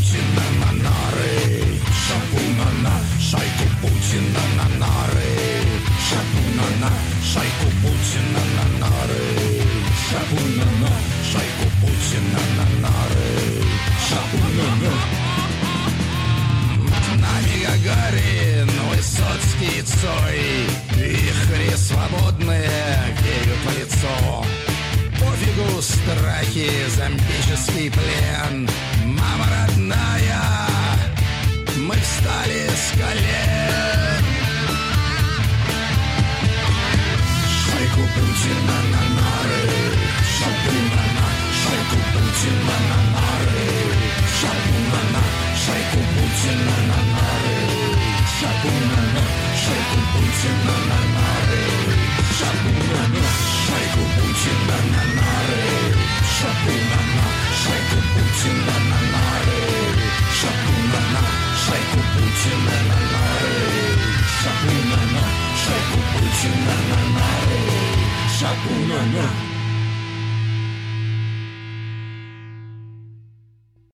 Путина на нары, шапуна-на, шайку Путина на нары, шапуна-на, шайку Путина на нары, шапуна-на, шайку Путина на нары, шапуна-на. Нами Гагарин, Высоцкий, Цой, вихри свободные греют в лицо. Пофигу страхи, зомбический плен. Мама родная, мы встали с колен. Шайку Путина на нары, шапуна-на, шайку Путина на нары, шапуна-на, шайку Путина на нары, шапуна-на, шайку Путина на нары, шапуна-на, шайку Путина на нары, шапуна-на, шайку Путина на нары, шапуна-на, шайку Путина на нары, шапуна-на, шайку Путина на нары, шапуна-на.